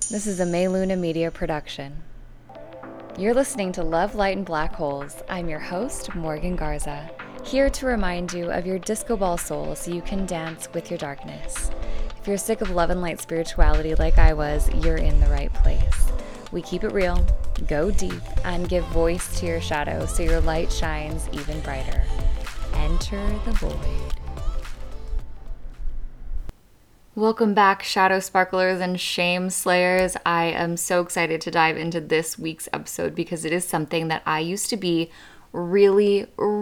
This is a May Luna Media production. You're listening to Love, Light, and Black Holes. I'm your host, Morgan Garza, here to remind you of your disco ball soul so you can dance with your darkness. If you're sick of love and light spirituality like I was, you're in the right place. We keep it real, go deep, and give voice to your shadow so your light shines even brighter. Enter the void. Welcome back, Shadow Sparklers and Shame Slayers. I am so excited to dive into this week's episode because it is something that I used to be really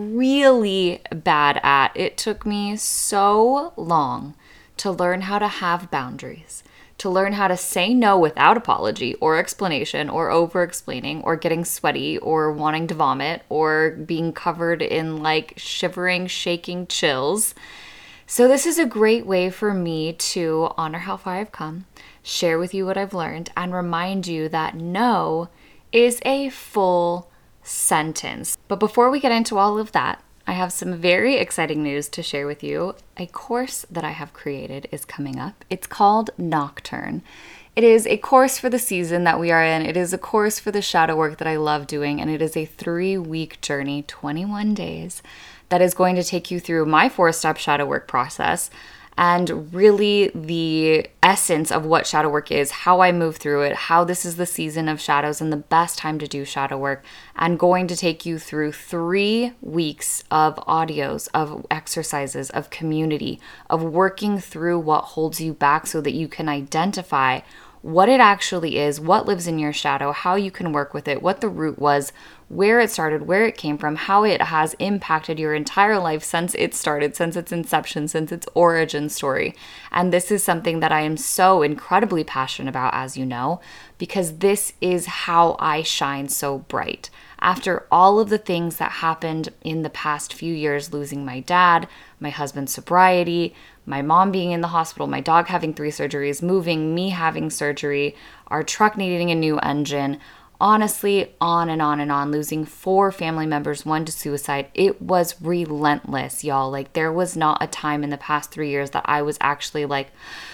bad at. It took me so long to learn how to have boundaries, to learn how to say no without apology or explanation or over-explaining or getting sweaty or wanting to vomit or being covered in like shivering, shaking chills. So this is a great way for me to honor how far I've come, share with you what I've learned, and remind you that no is a full sentence. But before we get into all of that, I have some very exciting news to share with you. A course that I have created is coming up. It's called Nocturne. It is a course for the season that we are in. It is a course for the shadow work that I love doing, and it is a 3-week journey, 21 days, that is going to take you through my 4-step shadow work process and really the essence of what shadow work is, how I move through it, how this is the season of shadows and the best time to do shadow work, and going to take you through 3 weeks of audios, of exercises, of community, of working through what holds you back so that you can identify what it actually is, what lives in your shadow, how you can work with it, what the root was, where it started, where it came from, how it has impacted your entire life since it started, since its inception, since its origin story. And this is something that I am so incredibly passionate about, as you know, because this is how I shine so bright. After all of the things that happened in the past few years, losing my dad, my husband's sobriety, my mom being in the hospital, my dog having 3 surgeries, moving, me having surgery, our truck needing a new engine, honestly, on and on and on, losing 4 family members, 1 to suicide. It was relentless, y'all. Like, there was not a time in the past 3 years that I was actually like,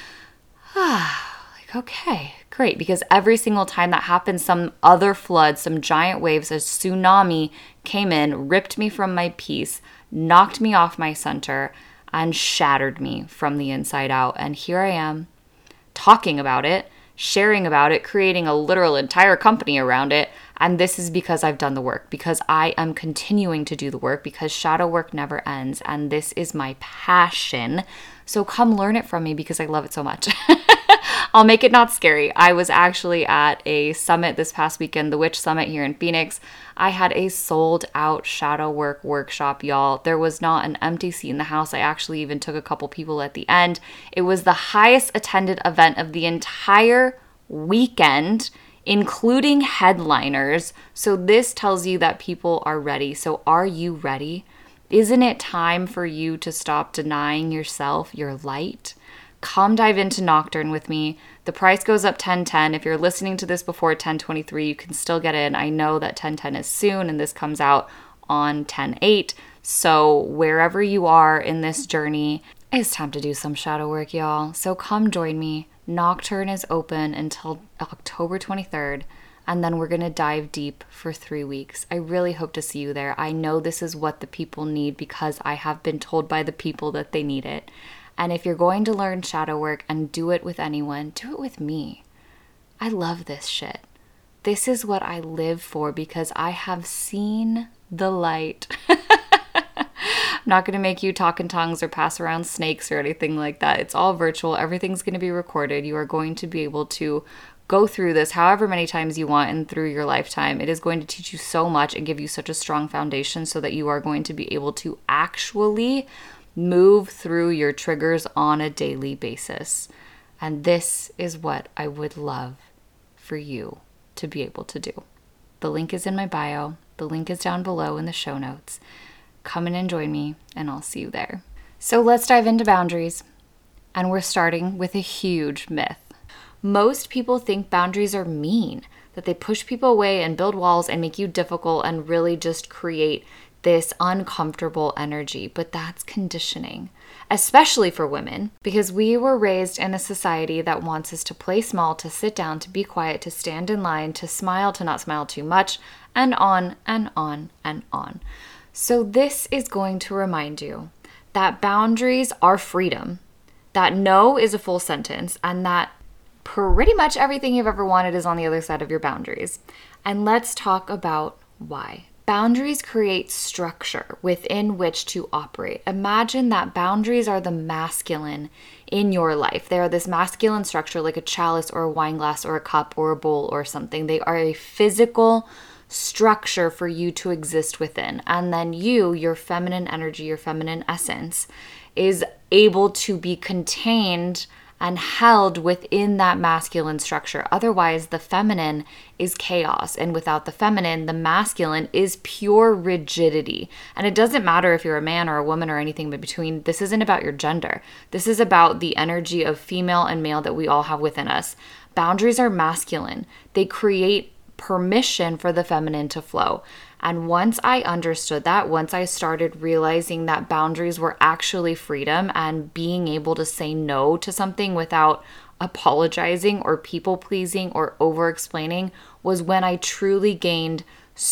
okay, great. Because every single time that happened, some other flood, some giant waves, a tsunami came in, ripped me from my peace, knocked me off my center, and shattered me from the inside out. And here I am, talking about it, sharing about it, creating a literal entire company around it. And this is because I've done the work, because I am continuing to do the work, because shadow work never ends. And this is my passion. So come learn it from me because I love it so much. I'll make it not scary. I was actually at a summit this past weekend, the Witch Summit here in Phoenix. I had a sold out shadow work workshop, y'all. There was not an empty seat in the house. I actually even took a couple people at the end. It was the highest attended event of the entire weekend, including headliners. So this tells you that people are ready. So are you ready? Isn't it time for you to stop denying yourself your light? Come dive into Nocturne with me. The price goes up 10/10. If you're listening to this before 10/23, you can still get in. I know that 10/10 is soon, and this comes out on 10/8. So wherever you are in this journey, it's time to do some shadow work, y'all. So come join me. Nocturne is open until October 23rd, and then we're going to dive deep for 3 weeks. I really hope to see you there. I know this is what the people need because I have been told by the people that they need it. And if you're going to learn shadow work and do it with anyone, do it with me. I love this shit. This is what I live for because I have seen the light. I'm not going to make you talk in tongues or pass around snakes or anything like that. It's all virtual. Everything's going to be recorded. You are going to be able to go through this however many times you want and through your lifetime. It is going to teach you so much and give you such a strong foundation so that you are going to be able to actually move through your triggers on a daily basis. And this is what I would love for you to be able to do. The link is in my bio. The link is down below in the show notes. Come in and join me, and I'll see you there. So let's dive into boundaries. And we're starting with a huge myth. Most people think boundaries are mean, that they push people away and build walls and make you difficult and really just create this uncomfortable energy, but that's conditioning, especially for women, because we were raised in a society that wants us to play small, to sit down, to be quiet, to stand in line, to smile, to not smile too much, and on and on and on. So this is going to remind you that boundaries are freedom, that no is a full sentence, and that pretty much everything you've ever wanted is on the other side of your boundaries. And let's talk about why. Boundaries create structure within which to operate. Imagine that boundaries are the masculine in your life. They are this masculine structure like a chalice or a wine glass or a cup or a bowl or something. They are a physical structure for you to exist within. And then you, your feminine energy, your feminine essence, is able to be contained and held within that masculine structure. Otherwise, the feminine is chaos. And without the feminine, the masculine is pure rigidity. And it doesn't matter if you're a man or a woman or anything in between. This isn't about your gender. This is about the energy of female and male that we all have within us. Boundaries are masculine. They create permission for the feminine to flow. And once I understood that, once I started realizing that boundaries were actually freedom and being able to say no to something without apologizing or people pleasing or over explaining, was when I truly gained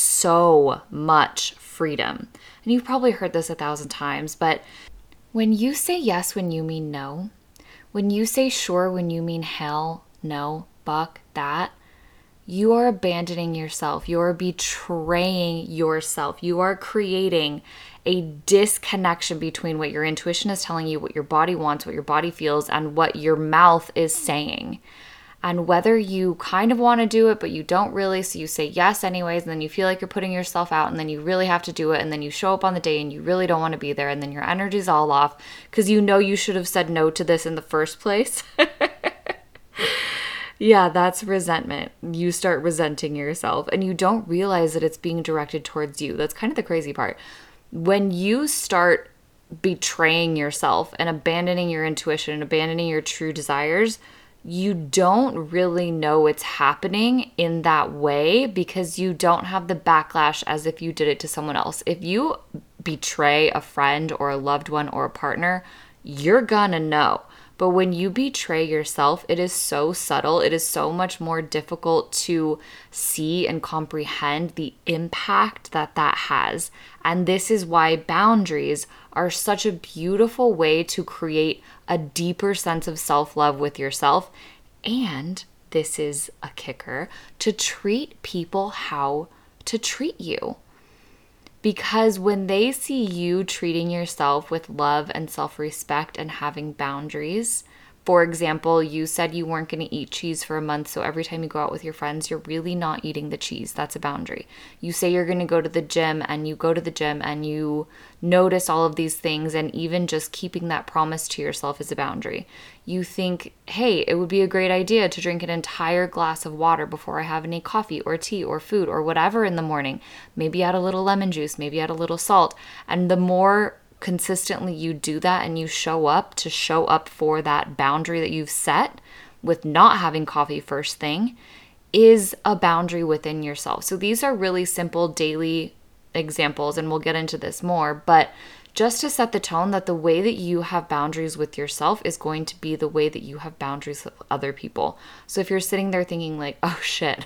so much freedom. And you've probably heard this 1,000 times, but when you say yes when you mean no, when you say sure when you mean hell, no, fuck that, you are abandoning yourself. You are betraying yourself. You are creating a disconnection between what your intuition is telling you, what your body wants, what your body feels, and what your mouth is saying. And whether you kind of want to do it, but you don't really, so you say yes anyways, and then you feel like you're putting yourself out, and then you really have to do it, and then you show up on the day and you really don't want to be there, and then your energy's all off because you know you should have said no to this in the first place. Yeah, that's resentment. You start resenting yourself and you don't realize that it's being directed towards you. That's kind of the crazy part. When you start betraying yourself and abandoning your intuition and abandoning your true desires, you don't really know it's happening in that way because you don't have the backlash as if you did it to someone else. If you betray a friend or a loved one or a partner, you're gonna know. But when you betray yourself, it is so subtle. It is so much more difficult to see and comprehend the impact that that has. And this is why boundaries are such a beautiful way to create a deeper sense of self-love with yourself. And this is a kicker, to treat people how to treat you. Because when they see you treating yourself with love and self-respect and having boundaries, for example, you said you weren't going to eat cheese for a month, so every time you go out with your friends, you're really not eating the cheese. That's a boundary. You say you're going to go to the gym, and you go to the gym, and you notice all of these things, and even just keeping that promise to yourself is a boundary. You think, hey, it would be a great idea to drink an entire glass of water before I have any coffee or tea or food or whatever in the morning. Maybe add a little lemon juice, maybe add a little salt. And the more consistently you do that and you show up for that boundary that you've set with not having coffee first thing, is a boundary within yourself. So these are really simple daily examples, and we'll get into this more, but just to set the tone that the way that you have boundaries with yourself is going to be the way that you have boundaries with other people. So if you're sitting there thinking like, oh shit,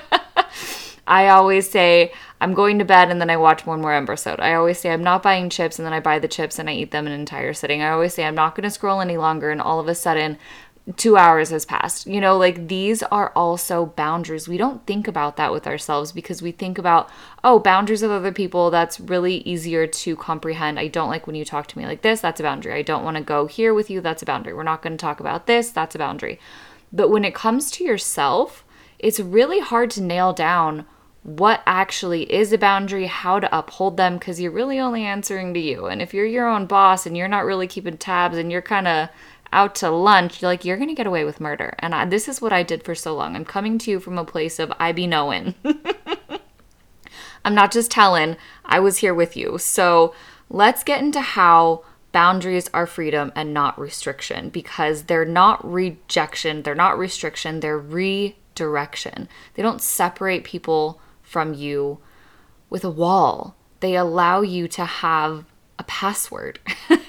I always say I'm going to bed and then I watch one more episode. I always say I'm not buying chips and then I buy the chips and I eat them an entire sitting. I always say I'm not going to scroll any longer, and all of a sudden 2 hours has passed. You know, like these are also boundaries. We don't think about that with ourselves because we think about, oh, boundaries with other people, that's really easier to comprehend. I don't like when you talk to me like this, that's a boundary. I don't want to go here with you, that's a boundary. We're not going to talk about this, that's a boundary. But when it comes to yourself, it's really hard to nail down what actually is a boundary, how to uphold them, because you're really only answering to you. And if you're your own boss and you're not really keeping tabs and you're kind of out to lunch, you're going to get away with murder. And this is what I did for so long. I'm coming to you from a place of I be knowing. I'm not just telling, I was here with you. So let's get into how boundaries are freedom and not restriction, because they're not rejection, they're not restriction, they're redirection. They don't separate people from you with a wall. They allow you to have a password,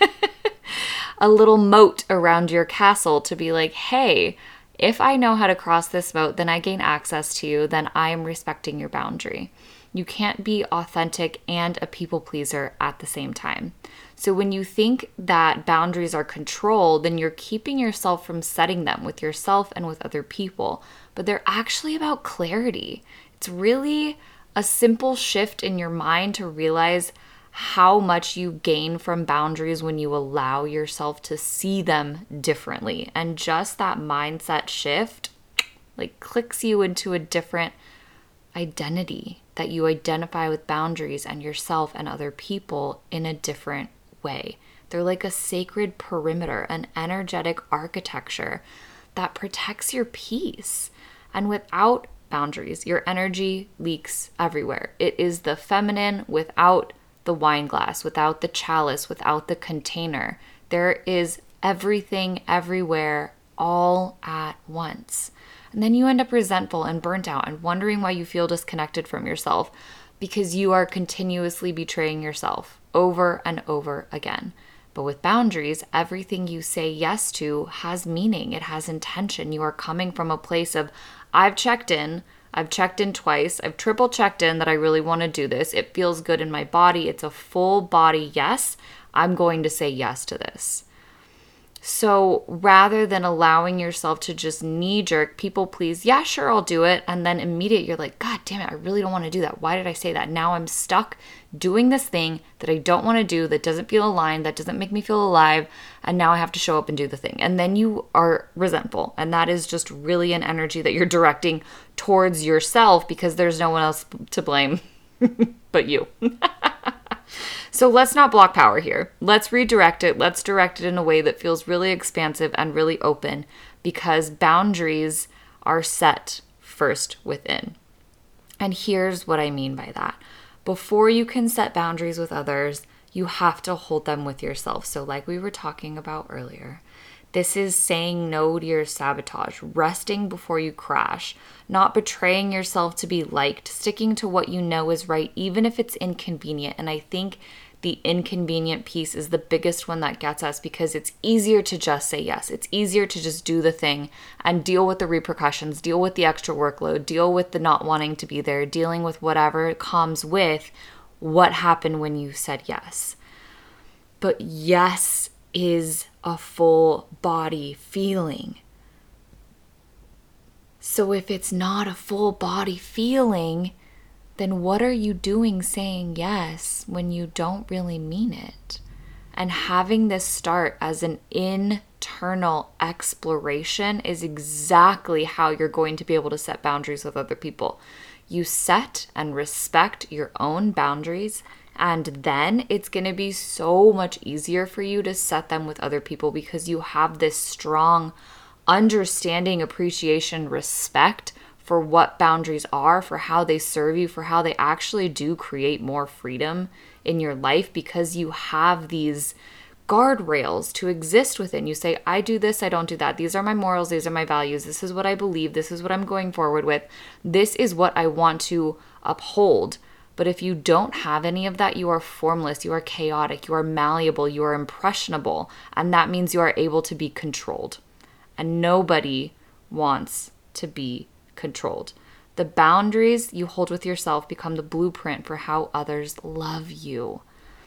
a little moat around your castle to be like, hey, if I know how to cross this moat, then I gain access to you, then I am respecting your boundary. You can't be authentic and a people pleaser at the same time. So when you think that boundaries are control, then you're keeping yourself from setting them with yourself and with other people. But they're actually about clarity. It's really a simple shift in your mind to realize how much you gain from boundaries when you allow yourself to see them differently. And just that mindset shift like clicks you into a different identity, that you identify with boundaries and yourself and other people in a different way. They're like a sacred perimeter, an energetic architecture that protects your peace. And without boundaries, your energy leaks everywhere. It is the feminine without the wine glass, without the chalice, without the container. There is everything everywhere all at once. And then you end up resentful and burnt out and wondering why you feel disconnected from yourself because you are continuously betraying yourself over and over again. But with boundaries, everything you say yes to has meaning. It has intention. You are coming from a place of, I've checked in twice. I've triple checked in that I really want to do this. It feels good in my body. It's a full body yes. I'm going to say yes to this. So rather than allowing yourself to just knee-jerk, people please, yeah, sure, I'll do it. And then immediately you're like, God damn it, I really don't want to do that. Why did I say that? Now I'm stuck doing this thing that I don't want to do, that doesn't feel aligned, that doesn't make me feel alive. And now I have to show up and do the thing. And then you are resentful. And that is just really an energy that you're directing towards yourself because there's no one else to blame but you. So let's not block power here. Let's redirect it. Let's direct it in a way that feels really expansive and really open because boundaries are set first within. And here's what I mean by that. Before you can set boundaries with others, you have to hold them with yourself. So like we were talking about earlier, this is saying no to your sabotage, resting before you crash, not betraying yourself to be liked, sticking to what you know is right, even if it's inconvenient. And I think the inconvenient piece is the biggest one that gets us because it's easier to just say yes. It's easier to just do the thing and deal with the repercussions, deal with the extra workload, deal with the not wanting to be there, dealing with whatever comes with what happened when you said yes. But yes is a full body feeling. So if it's not a full body feeling, then what are you doing saying yes when you don't really mean it? And having this start as an internal exploration is exactly how you're going to be able to set boundaries with other people. You set and respect your own boundaries, and then it's going to be so much easier for you to set them with other people because you have this strong understanding, appreciation, respect for what boundaries are, for how they serve you, for how they actually do create more freedom in your life because you have these guardrails to exist within. You say, I do this, I don't do that. These are my morals, these are my values. This is what I believe. This is what I'm going forward with. This is what I want to uphold. But if you don't have any of that, you are formless, you are chaotic, you are malleable, you are impressionable. And that means you are able to be controlled. And nobody wants to be controlled. The boundaries you hold with yourself become the blueprint for how others love you.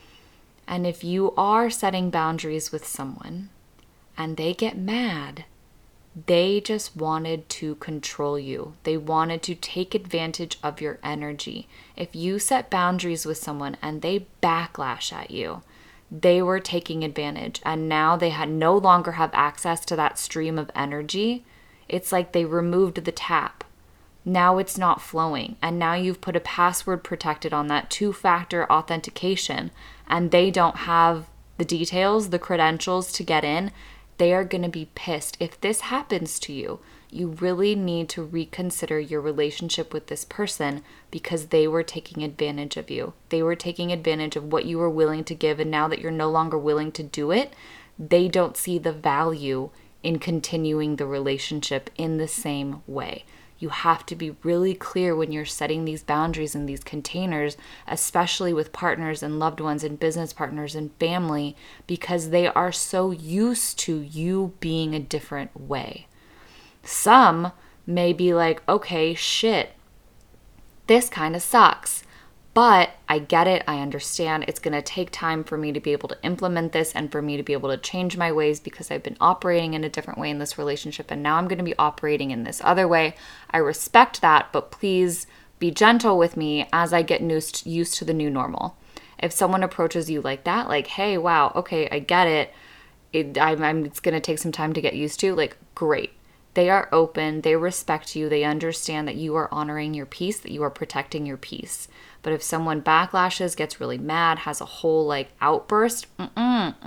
And if you are setting boundaries with someone and they get mad, they just wanted to control you. They wanted to take advantage of your energy. If you set boundaries with someone and they backlash at you, they were taking advantage. And now they no longer have access to that stream of energy. It's like they removed the tap. Now it's not flowing. And now you've put a password protected on that two-factor authentication. And they don't have the details, the credentials to get in. They are going to be pissed. If this happens to you, you really need to reconsider your relationship with this person because they were taking advantage of you. They were taking advantage of what you were willing to give. And now that you're no longer willing to do it, they don't see the value in continuing the relationship in the same way. You have to be really clear when you're setting these boundaries in these containers, especially with partners and loved ones and business partners and family, because they are so used to you being a different way. Some may be like, okay, shit, this kind of sucks. But I get it. I understand. It's going to take time for me to be able to implement this and for me to be able to change my ways because I've been operating in a different way in this relationship. And now I'm going to be operating in this other way. I respect that, but please be gentle with me as I get used to the new normal. If someone approaches you like that, like, hey, wow, okay, I get it. It's going to take some time to get used to, like, great. They are open. They respect you. They understand that you are honoring your peace, that you are protecting your peace. But if someone backlashes, gets really mad, has a whole like outburst, fuck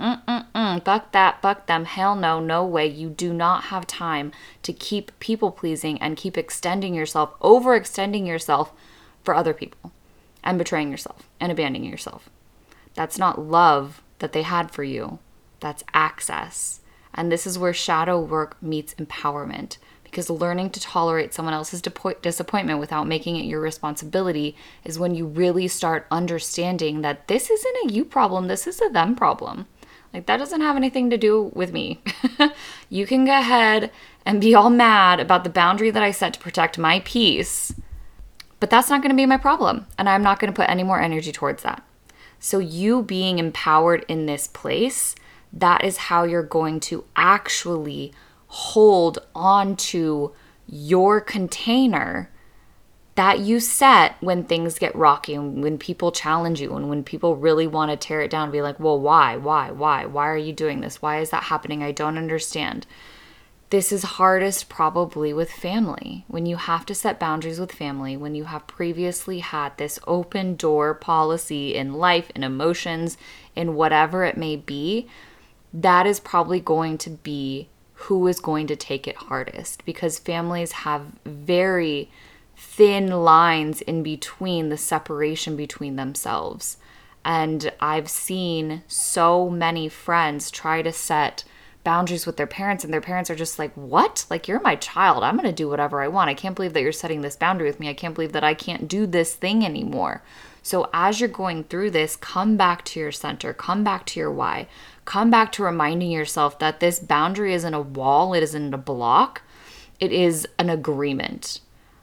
that, fuck them, hell no, no way. You do not have time to keep people pleasing and keep overextending yourself for other people and betraying yourself and abandoning yourself. That's not love that they had for you. That's access. And this is where shadow work meets empowerment, because learning to tolerate someone else's disappointment without making it your responsibility is when you really start understanding that this isn't a you problem, this is a them problem. Like, that doesn't have anything to do with me. You can go ahead and be all mad about the boundary that I set to protect my peace, but that's not going to be my problem, and I'm not going to put any more energy towards that. So you being empowered in this place, that is how you're going to actually hold on to your container that you set when things get rocky and when people challenge you and when people really want to tear it down and be like, well, why are you doing this? Why is that happening? I don't understand. This is hardest probably with family. When you have to set boundaries with family, when you have previously had this open door policy in life, in emotions, in whatever it may be, that is probably going to be who is going to take it hardest, because families have very thin lines in between, the separation between themselves. And I've seen so many friends try to set boundaries with their parents, and their parents are just like, what? Like, you're my child. I'm going to do whatever I want. I can't believe that you're setting this boundary with me. I can't believe that I can't do this thing anymore. So as you're going through this, come back to your center, come back to your why, come back to reminding yourself that this boundary isn't a wall, it isn't a block, it is an agreement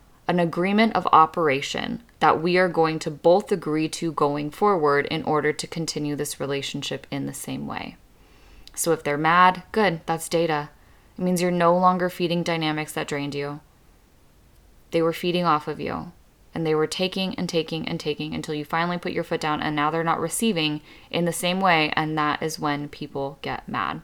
of operation that we are going to both agree to going forward in order to continue this relationship in the same way. So if they're mad, good, that's data. It means you're no longer feeding dynamics that drained you. They were feeding off of you. And they were taking and taking and taking until you finally put your foot down, and now they're not receiving in the same way, and that is when people get mad.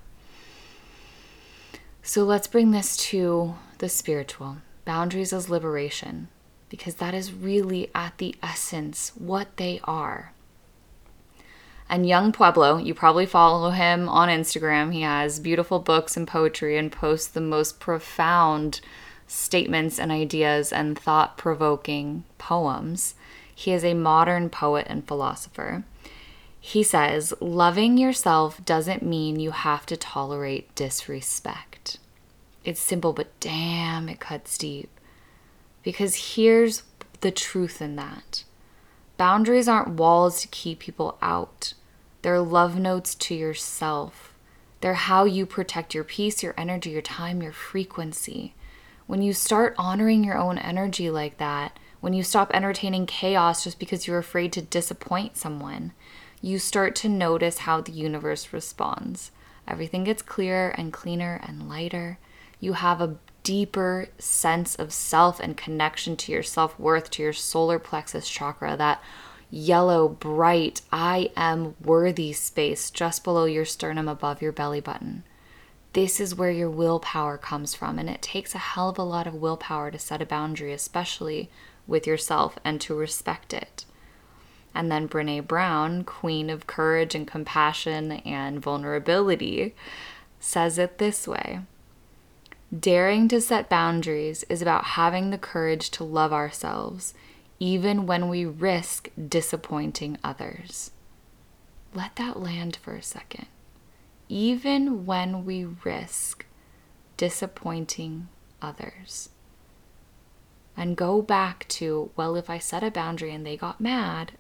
So let's bring this to the spiritual. Boundaries as liberation, because that is really at the essence what they are. And Young Pueblo, you probably follow him on Instagram. He has beautiful books and poetry and posts the most profound statements and ideas and thought-provoking poems. He is a modern poet and philosopher. He says, loving yourself doesn't mean you have to tolerate disrespect. It's simple, but damn, it cuts deep. Because here's the truth in that. Boundaries aren't walls to keep people out. They're love notes to yourself. They're how you protect your peace, your energy, your time, your frequency. When you start honoring your own energy like that, when you stop entertaining chaos just because you're afraid to disappoint someone, you start to notice how the universe responds. Everything gets clearer and cleaner and lighter. You have a deeper sense of self and connection to your self-worth, to your solar plexus chakra, that yellow, bright, I am worthy space just below your sternum above your belly button. This is where your willpower comes from, and it takes a hell of a lot of willpower to set a boundary, especially with yourself, and to respect it. And then Brené Brown, queen of courage and compassion and vulnerability, says it this way: daring to set boundaries is about having the courage to love ourselves, even when we risk disappointing others. Let that land for a second. Even when we risk disappointing others. and go back to, well, if I set a boundary and they got mad,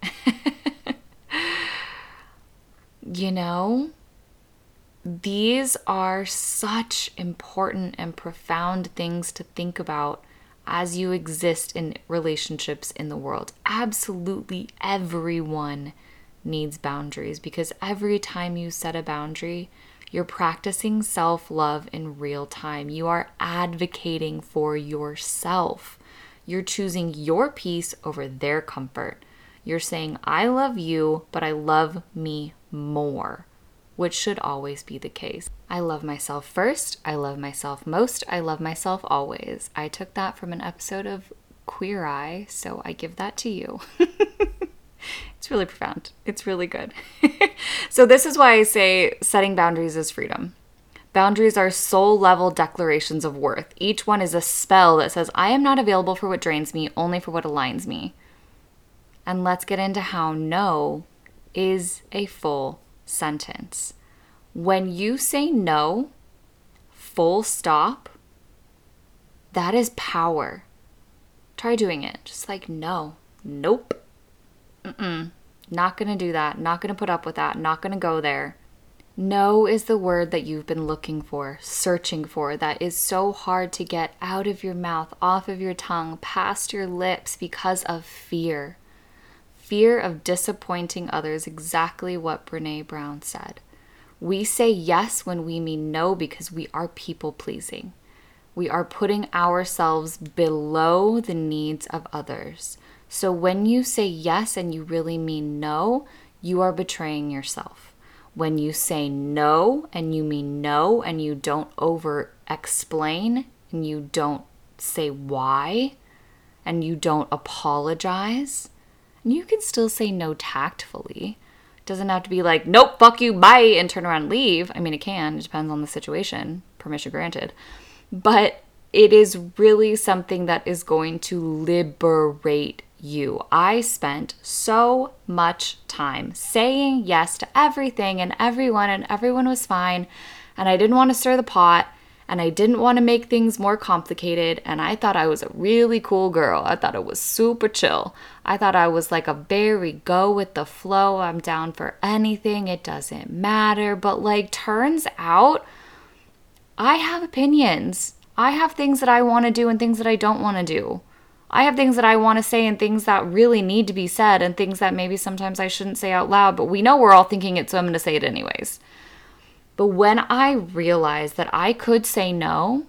you know, these are such important and profound things to think about as you exist in relationships in the world. Absolutely everyone needs boundaries, because every time you set a boundary, you're practicing self-love in real time. You are advocating for yourself. You're choosing your peace over their comfort. You're saying, I love you, but I love me more, which should always be the case. I love myself first. I love myself most. I love myself always. I took that from an episode of Queer Eye, so I give that to you. It's really profound. It's really good. So this is why I say setting boundaries is freedom. Boundaries are soul-level declarations of worth. Each one is a spell that says, I am not available for what drains me, only for what aligns me. And let's get into how no is a full sentence. When you say no, full stop, that is power. Try doing it. Just like, no, nope. Not gonna do that. Not gonna put up with that. Not gonna go there. No is the word that you've been looking for, searching for, that is so hard to get out of your mouth, off of your tongue, past your lips because of fear. Fear of disappointing others, exactly what Brené Brown said. We say yes when we mean no because we are people pleasing. We are putting ourselves below the needs of others. So when you say yes and you really mean no, you are betraying yourself. When you say no and you mean no and you don't over-explain and you don't say why and you don't apologize, and you can still say no tactfully. It doesn't have to be like, nope, fuck you, bye, and turn around and leave. I mean, it can. It depends on the situation. Permission granted. But it is really something that is going to liberate you. I spent so much time saying yes to everything and everyone was fine, and I didn't want to stir the pot, and I didn't want to make things more complicated, and I thought I was a really cool girl. I thought it was super chill. I thought I was like a very go with the flow. I'm down for anything. It doesn't matter. But like, turns out I have opinions. I have things that I want to do and things that I don't want to do. I have things that I want to say and things that really need to be said and things that maybe sometimes I shouldn't say out loud, but we know we're all thinking it, so I'm going to say it anyways. But when I realized that I could say no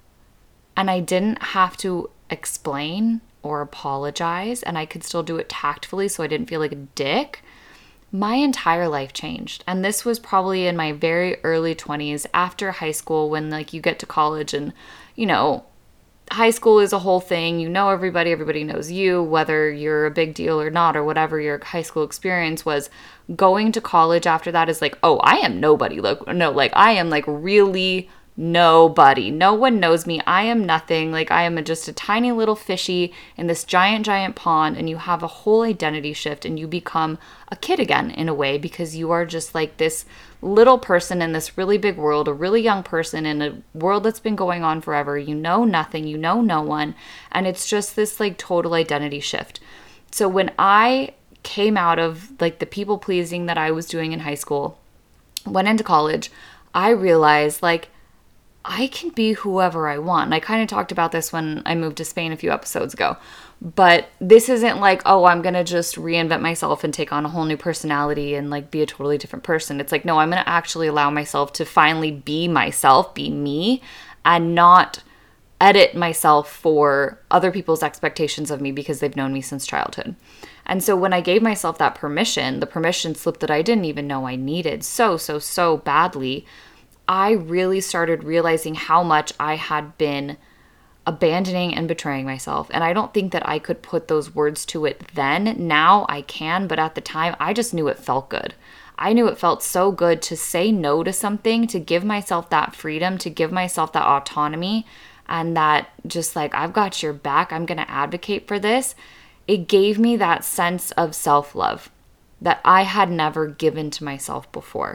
and I didn't have to explain or apologize and I could still do it tactfully so I didn't feel like a dick, my entire life changed. And this was probably in my very early 20s after high school, when like you get to college and, you know, high school is a whole thing. You know everybody knows you, whether you're a big deal or not, or whatever your high school experience was. Going to college after that is like, oh, I am nobody. Like I am like really nobody. No one knows me. I am nothing. Like I am just a tiny little fishy in this giant pond, and you have a whole identity shift and you become a kid again in a way, because you are just like this little person in this really big world, a really young person in a world that's been going on forever. You know nothing, you know no one, and it's just this like total identity shift. So when I came out of like the people pleasing that I was doing in high school, went into college, I realized like I can be whoever I want. And I kind of talked about this when I moved to Spain a few episodes ago. But this isn't like, oh, I'm going to just reinvent myself and take on a whole new personality and like be a totally different person. It's like, no, I'm going to actually allow myself to finally be myself, be me, and not edit myself for other people's expectations of me because they've known me since childhood. And so when I gave myself that permission, the permission slip that I didn't even know I needed so badly, I really started realizing how much I had been abandoning and betraying myself. And I don't think that I could put those words to it then. Now I can, but at the time, I just knew it felt good. I knew it felt so good to say no to something, to give myself that freedom, to give myself that autonomy, and that just like, I've got your back, I'm going to advocate for this. It gave me that sense of self-love that I had never given to myself before.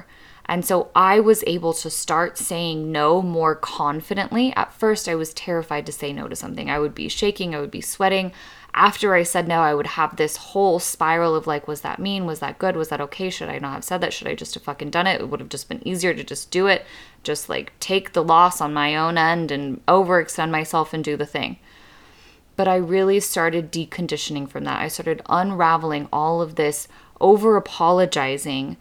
And so I was able to start saying no more confidently. At first, I was terrified to say no to something. I would be shaking, I would be sweating. After I said no, I would have this whole spiral of like, was that mean? Was that good? Was that okay? Should I not have said that? Should I just have fucking done it? It would have just been easier to just do it. Just like take the loss on my own end and overextend myself and do the thing. But I really started deconditioning from that. I started unraveling all of this over apologizing,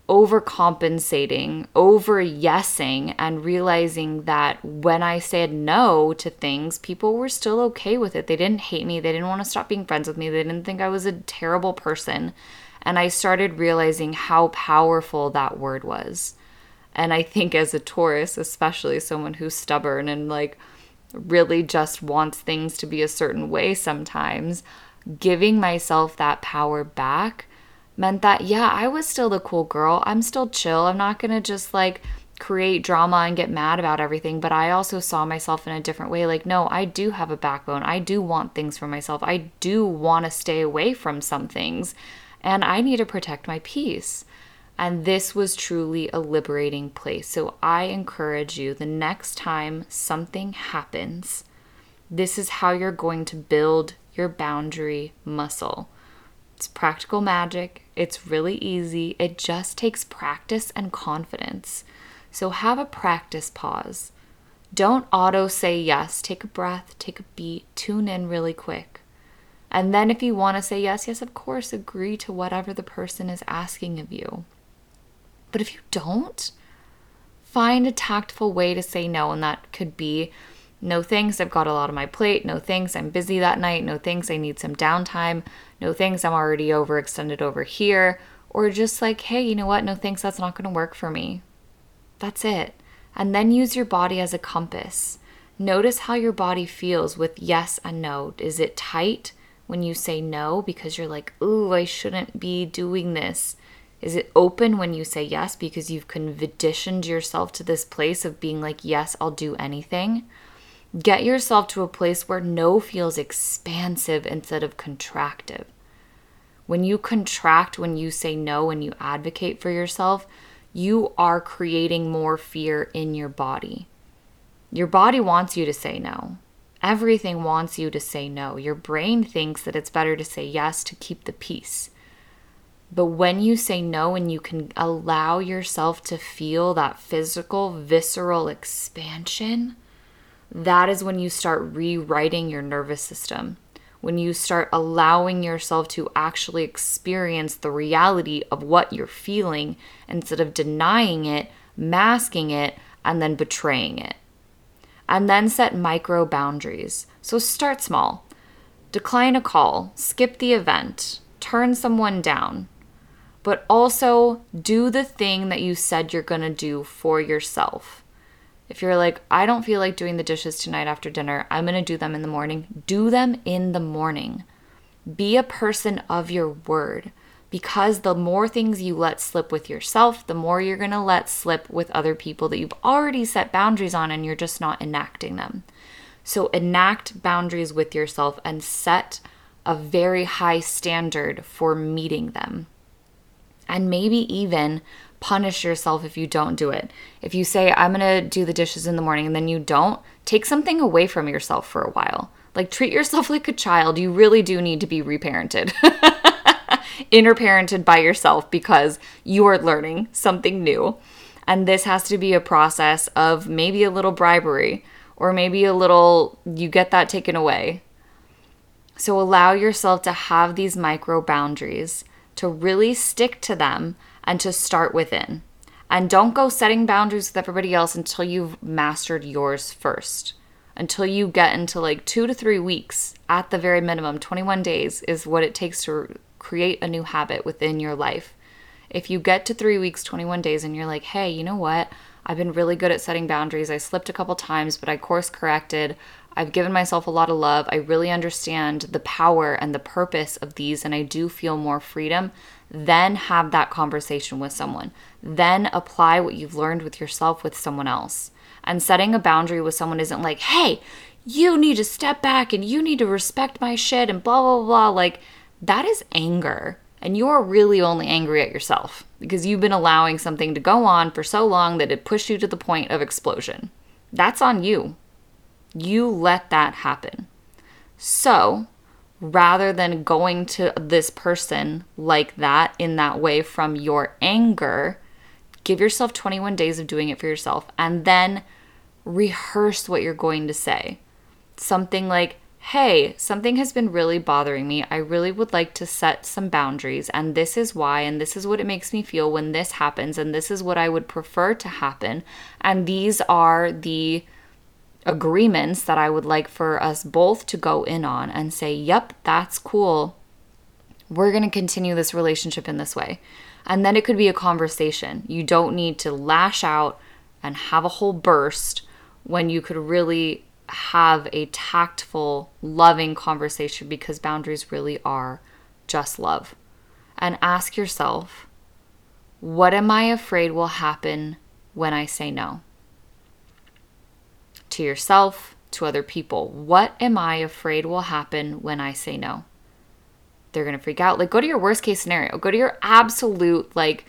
overcompensating, over yesing, and realizing that when I said no to things, people were still okay with it. They didn't hate me. They didn't want to stop being friends with me. They didn't think I was a terrible person. And I started realizing how powerful that word was. And I think as a Taurus, especially someone who's stubborn and like really just wants things to be a certain way sometimes, giving myself that power back meant that, yeah, I was still the cool girl. I'm still chill. I'm not going to just like create drama and get mad about everything. But I also saw myself in a different way. Like, no, I do have a backbone. I do want things for myself. I do want to stay away from some things. And I need to protect my peace. And this was truly a liberating place. So I encourage you, the next time something happens, this is how you're going to build your boundary muscle. It's practical magic. It's really easy. It just takes practice and confidence. So have a practice pause. Don't auto say yes. Take a breath, take a beat, tune in really quick. And then if you want to say yes, of course, agree to whatever the person is asking of you. But if you don't, find a tactful way to say no. And that could be, no thanks, I've got a lot on my plate. No thanks, I'm busy that night. No thanks, I need some downtime. No thanks, I'm already overextended over here. Or just like, hey, you know what? No thanks, that's not going to work for me. That's it. And then use your body as a compass. Notice how your body feels with yes and no. Is it tight when you say no because you're like, ooh, I shouldn't be doing this? Is it open when you say yes because you've conditioned yourself to this place of being like, yes, I'll do anything? Get yourself to a place where no feels expansive instead of contractive. When you contract, when you say no, and you advocate for yourself, you are creating more fear in your body. Your body wants you to say no. Everything wants you to say no. Your brain thinks that it's better to say yes to keep the peace. But when you say no and you can allow yourself to feel that physical, visceral expansion, that is when you start rewriting your nervous system. When you start allowing yourself to actually experience the reality of what you're feeling instead of denying it, masking it, and then betraying it. And then set micro boundaries. So start small. Decline a call, skip the event, turn someone down. But also do the thing that you said you're going to do for yourself. If you're like, I don't feel like doing the dishes tonight after dinner, I'm going to do them in the morning. Do them in the morning. Be a person of your word, because the more things you let slip with yourself, the more you're going to let slip with other people that you've already set boundaries on and you're just not enacting them. So enact boundaries with yourself and set a very high standard for meeting them. And maybe even punish yourself if you don't do it. If you say, I'm going to do the dishes in the morning and then you don't, take something away from yourself for a while. Like, treat yourself like a child. You really do need to be reparented. Inner parented by yourself because you are learning something new. And this has to be a process of maybe a little bribery or maybe a little, you get that taken away. So allow yourself to have these micro boundaries, to really stick to them, and to start within. And don't go setting boundaries with everybody else until you've mastered yours first. Until you get into like 2 to 3 weeks, at the very minimum, 21 days is what it takes to create a new habit within your life. If you get to 3 weeks, 21 days, and you're like, hey, you know what? I've been really good at setting boundaries. I slipped a couple times, but I course corrected. I've given myself a lot of love. I really understand the power and the purpose of these, and I do feel more freedom. Then have that conversation with someone. Then apply what you've learned with yourself with someone else. And setting a boundary with someone isn't like, hey, you need to step back and you need to respect my shit and blah, blah, blah. Like, that is anger. And you're really only angry at yourself because you've been allowing something to go on for so long that it pushed you to the point of explosion. That's on you. You let that happen. So rather than going to this person like that in that way from your anger, give yourself 21 days of doing it for yourself and then rehearse what you're going to say. Something like, hey, something has been really bothering me. I really would like to set some boundaries, and this is why, and this is what it makes me feel when this happens, and this is what I would prefer to happen. And these are the agreements that I would like for us both to go in on and say, yep, that's cool. We're going to continue this relationship in this way. And then it could be a conversation. You don't need to lash out and have a whole burst when you could really have a tactful, loving conversation, because boundaries really are just love. And ask yourself, what am I afraid will happen when I say no? To yourself, to other people. What am I afraid will happen when I say no? They're going to freak out. Like, go to your worst case scenario. Go to your absolute, like,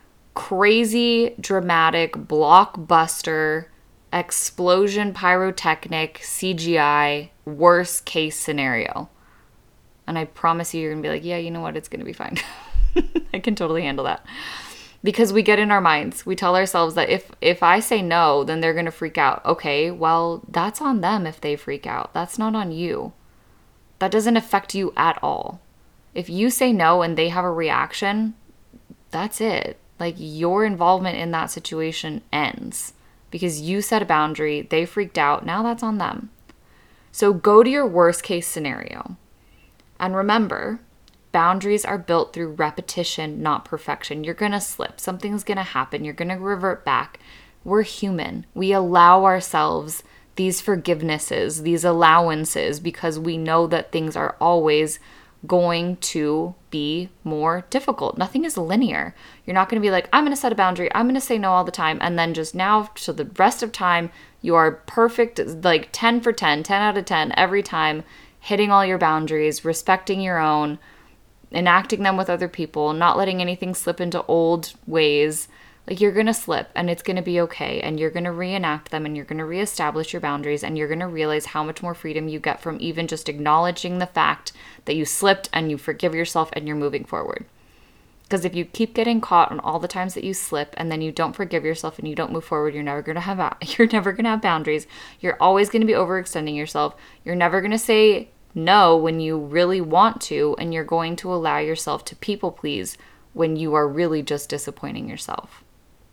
crazy, dramatic, blockbuster, explosion, pyrotechnic, CGI, worst case scenario. And I promise you, you're going to be like, yeah, you know what? It's going to be fine. I can totally handle that. Because we get in our minds. We tell ourselves that if I say no, then they're going to freak out. Okay, well, that's on them if they freak out. That's not on you. That doesn't affect you at all. If you say no and they have a reaction, that's it. Like, your involvement in that situation ends. Because you set a boundary, they freaked out, now that's on them. So go to your worst case scenario. And remember, boundaries are built through repetition, not perfection. You're going to slip. Something's going to happen. You're going to revert back. We're human. We allow ourselves these forgivenesses, these allowances, because we know that things are always going to be more difficult. Nothing is linear. You're not going to be like, I'm going to set a boundary. I'm going to say no all the time. And then just now, so the rest of time, you are perfect, like 10 for 10, 10 out of 10 every time, hitting all your boundaries, respecting your own, enacting them with other people, not letting anything slip into old ways. Like, you're going to slip and it's going to be okay. And you're going to reenact them and you're going to reestablish your boundaries, and you're going to realize how much more freedom you get from even just acknowledging the fact that you slipped, and you forgive yourself and you're moving forward. Because if you keep getting caught on all the times that you slip and then you don't forgive yourself and you don't move forward, you're never going to have boundaries. You're always going to be overextending yourself. You're never going to say no when you really want to, and you're going to allow yourself to people please when you are really just disappointing yourself.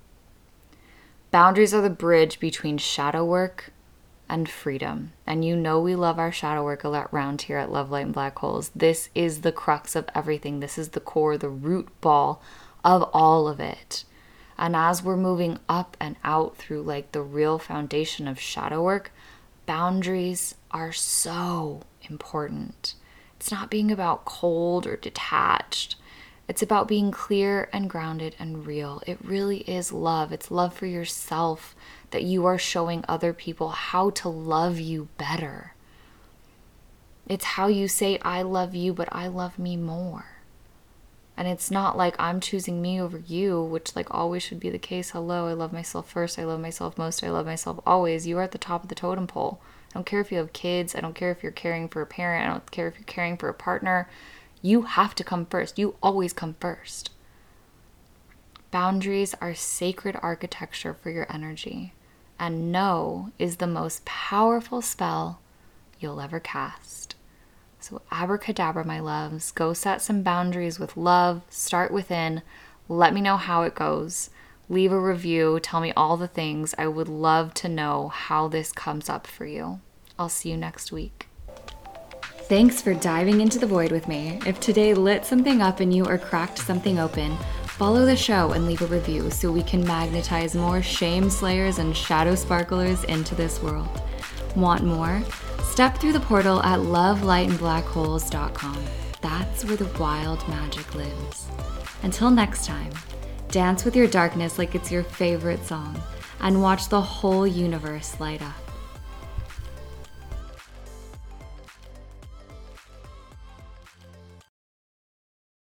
Boundaries are the bridge between shadow work and freedom. And you know we love our shadow work a lot around here at Love, Light, and Black Holes. This is the crux of everything. This is the core, the root ball of all of it. And as we're moving up and out through like the real foundation of shadow work, boundaries are so important. It's not being about cold or detached. It's about being clear and grounded and real. It really is love. It's love for yourself, that you are showing other people how to love you better. It's how you say, I love you, but I love me more. And it's not like I'm choosing me over you, which like always should be the case. Hello, I love myself first. I love myself most. I love myself always. You are at the top of the totem pole. I don't care if you have kids. I don't care if you're caring for a parent. I don't care if you're caring for a partner. You have to come first. You always come first. Boundaries are sacred architecture for your energy. And no is the most powerful spell you'll ever cast. So abracadabra, my loves. Go set some boundaries with love. Start within. Let me know how it goes. Leave a review. Tell me all the things. I would love to know how this comes up for you. I'll see you next week. Thanks for diving into the void with me. If today lit something up in you or cracked something open, follow the show and leave a review so we can magnetize more shame slayers and shadow sparklers into this world. Want more? Step through the portal at lovelightandblackholes.com. That's where the wild magic lives. Until next time, dance with your darkness like it's your favorite song and watch the whole universe light up.